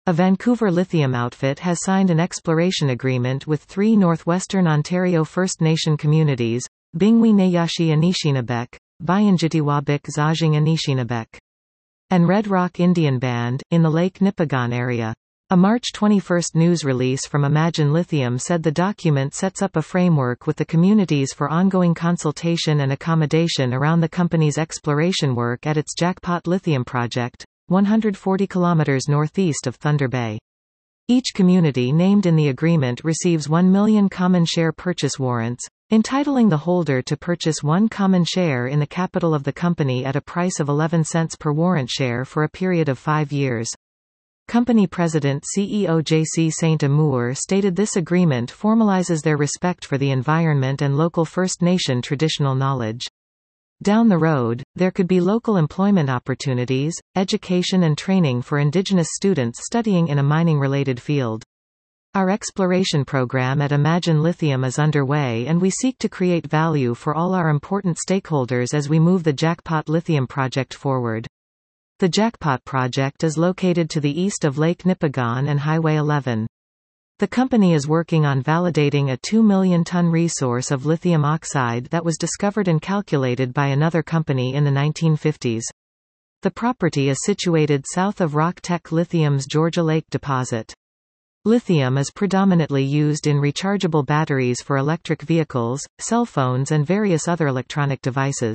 A Vancouver lithium outfit has signed an exploration agreement with 3 northwestern Ontario First Nation communities, Bingwi Nayashi Anishinabek, Bayanjitiwabik Zajing Anishinabek, and Red Rock Indian Band, in the Lake Nipigon area. A March 21 news release from Imagine Lithium said the document sets up a framework with the communities for ongoing consultation and accommodation around the company's exploration work at its Jackpot Lithium project, 140 kilometers northeast of Thunder Bay. Each community named in the agreement receives 1 million common share purchase warrants, entitling the holder to purchase 1 common share in the capital of the company at a price of 11 cents per warrant share for a period of 5 years. Company President CEO J.C. St. Amour stated this agreement formalizes their respect for the environment and local First Nation traditional knowledge. Down the road, there could be local employment opportunities, education and training for Indigenous students studying in a mining-related field. Our exploration program at Imagine Lithium is underway and we seek to create value for all our important stakeholders as we move the Jackpot Lithium project forward. The Jackpot project is located to the east of Lake Nipigon and Highway 11. The company is working on validating a 2 million ton resource of lithium oxide that was discovered and calculated by another company in the 1950s. The property is situated south of RockTech Lithium's Georgia Lake deposit. Lithium is predominantly used in rechargeable batteries for electric vehicles, cell phones and various other electronic devices.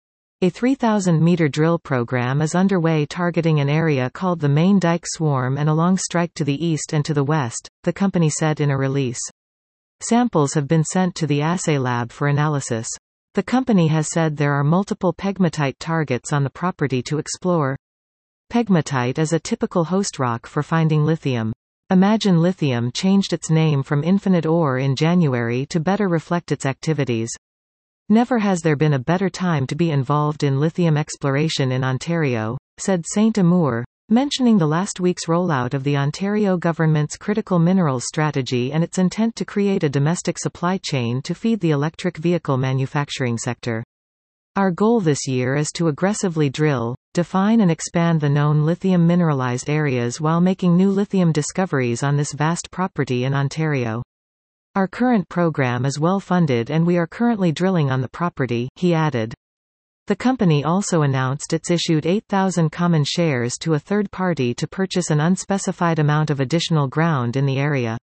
A 3,000-meter drill program is underway targeting an area called the Main Dyke Swarm and along strike to the east and to the west, the company said in a release. Samples have been sent to the assay lab for analysis. The company has said there are multiple pegmatite targets on the property to explore. Pegmatite is a typical host rock for finding lithium. Imagine Lithium changed its name from Infinite Ore in January to better reflect its activities. Never has there been a better time to be involved in lithium exploration in Ontario, said St. Amour, mentioning the last week's rollout of the Ontario government's critical minerals strategy and its intent to create a domestic supply chain to feed the electric vehicle manufacturing sector. Our goal this year is to aggressively drill, define and expand the known lithium mineralized areas while making new lithium discoveries on this vast property in Ontario. Our current program is well funded and we are currently drilling on the property, he added. The company also announced it's issued 8,000 common shares to a third party to purchase an unspecified amount of additional ground in the area.